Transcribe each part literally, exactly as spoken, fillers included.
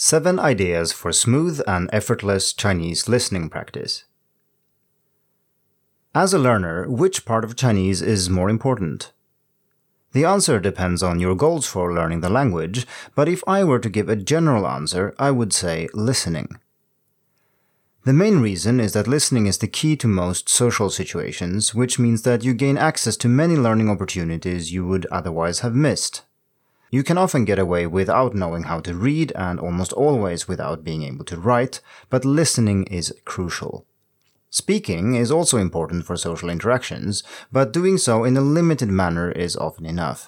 Seven ideas for smooth and effortless Chinese listening practice. As a learner, which part of Chinese is more important? The answer depends on your goals for learning the language, but if I were to give a general answer, I would say listening. The main reason is that listening is the key to most social situations, which means that you gain access to many learning opportunities you would otherwise have missed. You can often get away without knowing how to read and almost always without being able to write, but listening is crucial. Speaking is also important for social interactions, but doing so in a limited manner is often enough.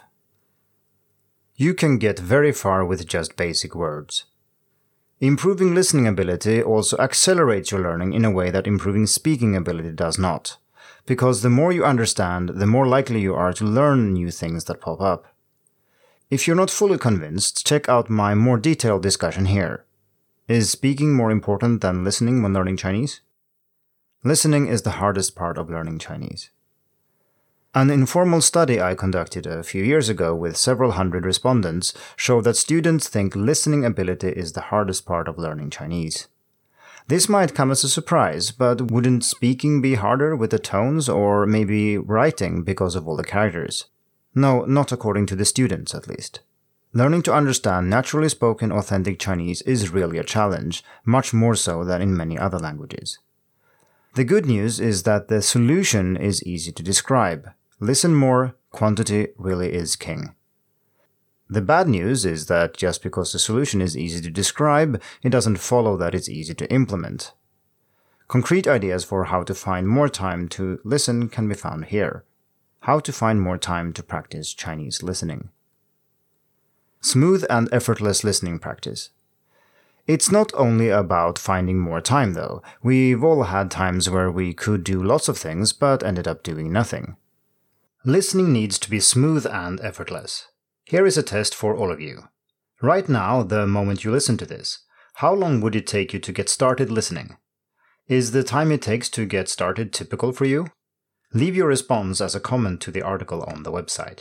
You can get very far with just basic words. Improving listening ability also accelerates your learning in a way that improving speaking ability does not, because the more you understand, the more likely you are to learn new things that pop up. If you're not fully convinced, check out my more detailed discussion here. Is speaking more important than listening when learning Chinese? Listening is the hardest part of learning Chinese. An informal study I conducted a few years ago with several hundred respondents showed that students think listening ability is the hardest part of learning Chinese. This might come as a surprise, but wouldn't speaking be harder with the tones or maybe writing because of all the characters? No, not according to the students at least. Learning to understand naturally spoken authentic Chinese is really a challenge, much more so than in many other languages. The good news is that the solution is easy to describe. Listen more, quantity really is king. The bad news is that just because the solution is easy to describe, it doesn't follow that it's easy to implement. Concrete ideas for how to find more time to listen can be found here. How to find more time to practice Chinese listening. Smooth and effortless listening practice. It's not only about finding more time though. We've all had times where we could do lots of things but ended up doing nothing. Listening needs to be smooth and effortless. Here is a test for all of you. Right now, the moment you listen to this, how long would it take you to get started listening? Is the time it takes to get started typical for you? Leave your response as a comment to the article on the website.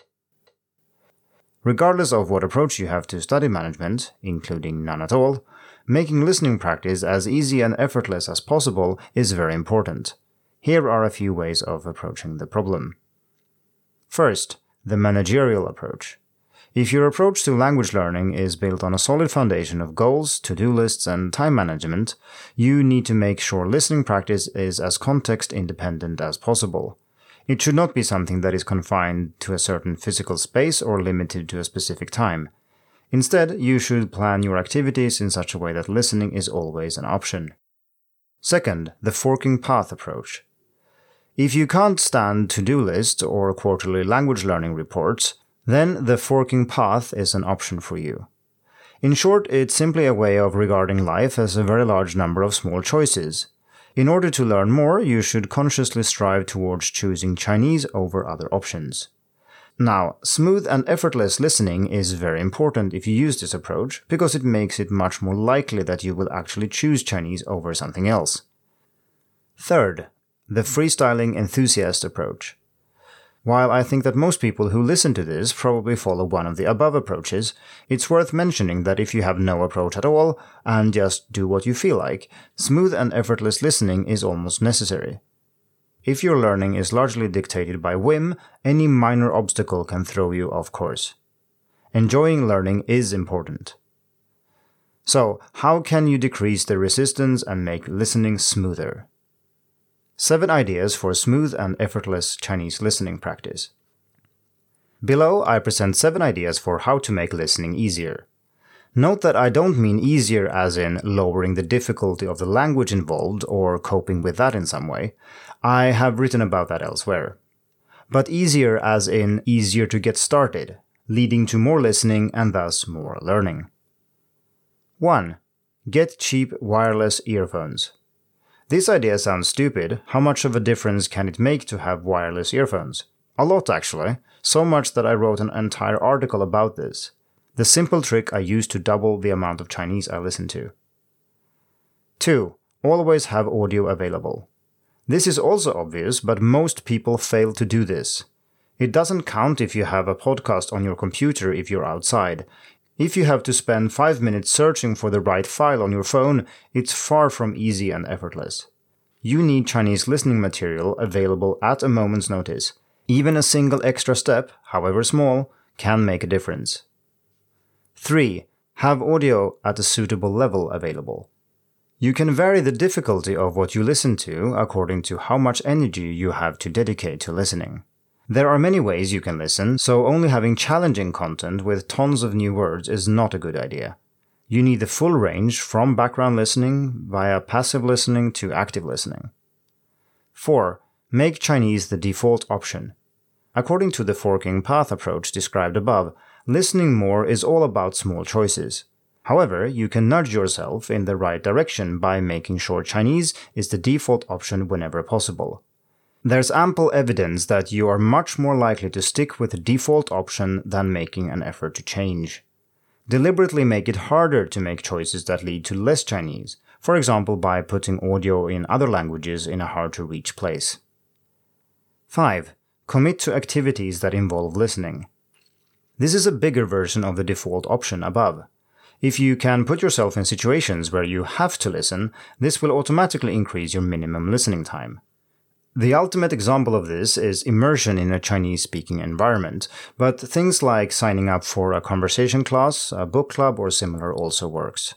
Regardless of what approach you have to study management, including none at all, making listening practice as easy and effortless as possible is very important. Here are a few ways of approaching the problem. First, the managerial approach. If your approach to language learning is built on a solid foundation of goals, to-do lists, and time management, you need to make sure listening practice is as context-independent as possible. It should not be something that is confined to a certain physical space or limited to a specific time. Instead, you should plan your activities in such a way that listening is always an option. Second, the forking path approach. If you can't stand to-do lists or quarterly language learning reports, then the forking path is an option for you. In short, it's simply a way of regarding life as a very large number of small choices. In order to learn more, you should consciously strive towards choosing Chinese over other options. Now, smooth and effortless listening is very important if you use this approach, because it makes it much more likely that you will actually choose Chinese over something else. Third, the freestyling enthusiast approach. While I think that most people who listen to this probably follow one of the above approaches, it's worth mentioning that if you have no approach at all and just do what you feel like, smooth and effortless listening is almost necessary. If your learning is largely dictated by whim, any minor obstacle can throw you off course. Enjoying learning is important. So, how can you decrease the resistance and make listening smoother? Seven ideas for smooth and effortless Chinese listening practice. Below, I present seven ideas for how to make listening easier. Note that I don't mean easier as in lowering the difficulty of the language involved or coping with that in some way. I have written about that elsewhere. But easier as in easier to get started, leading to more listening and thus more learning. one. Get cheap wireless earphones. This idea sounds stupid. How much of a difference can it make to have wireless earphones? A lot actually, so much that I wrote an entire article about this. The simple trick I use to double the amount of Chinese I listen to. two. Always have audio available. This is also obvious, but most people fail to do this. It doesn't count if you have a podcast on your computer if you're outside. If you have to spend five minutes searching for the right file on your phone, it's far from easy and effortless. You need Chinese listening material available at a moment's notice. Even a single extra step, however small, can make a difference. three. Have audio at a suitable level available. You can vary the difficulty of what you listen to according to how much energy you have to dedicate to listening. There are many ways you can listen, so only having challenging content with tons of new words is not a good idea. You need the full range from background listening via passive listening to active listening. four. Make Chinese the default option. According to the forking path approach described above, listening more is all about small choices. However, you can nudge yourself in the right direction by making sure Chinese is the default option whenever possible. There's ample evidence that you are much more likely to stick with the default option than making an effort to change. Deliberately make it harder to make choices that lead to less Chinese, for example by putting audio in other languages in a hard-to-reach place. five. Commit to activities that involve listening. This is a bigger version of the default option above. If you can put yourself in situations where you have to listen, this will automatically increase your minimum listening time. The ultimate example of this is immersion in a Chinese-speaking environment, but things like signing up for a conversation class, a book club, or similar also works.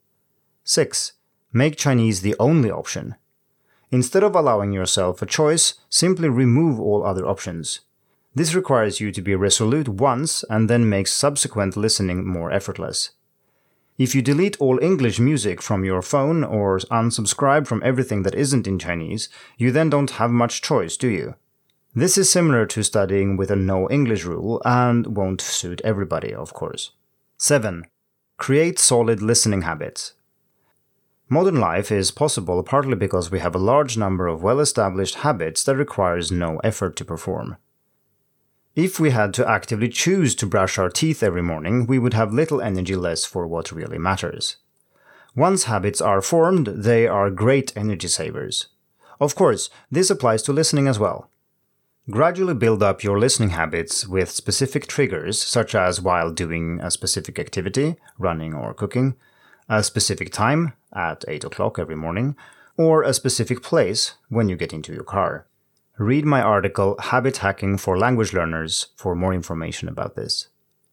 six. Make Chinese the only option. Instead of allowing yourself a choice, simply remove all other options. This requires you to be resolute once and then makes subsequent listening more effortless. If you delete all English music from your phone or unsubscribe from everything that isn't in Chinese, you then don't have much choice, do you? This is similar to studying with a no English rule and won't suit everybody, of course. seven. Create solid listening habits. Modern life is possible partly because we have a large number of well-established habits that requires no effort to perform. If we had to actively choose to brush our teeth every morning, we would have little energy left for what really matters. Once habits are formed, they are great energy savers. Of course, this applies to listening as well. Gradually build up your listening habits with specific triggers, such as while doing a specific activity, running or cooking, a specific time, at eight o'clock every morning, or a specific place when you get into your car. Read my article Habit Hacking for Language Learners for more information about this.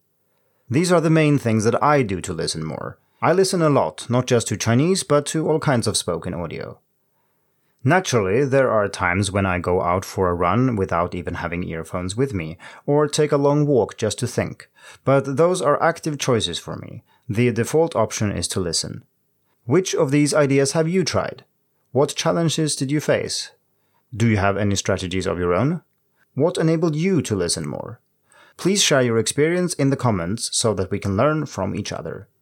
These are the main things that I do to listen more. I listen a lot, not just to Chinese, but to all kinds of spoken audio. Naturally, there are times when I go out for a run without even having earphones with me, or take a long walk just to think, but those are active choices for me. The default option is to listen. Which of these ideas have you tried? What challenges did you face? Do you have any strategies of your own? What enabled you to listen more? Please share your experience in the comments so that we can learn from each other.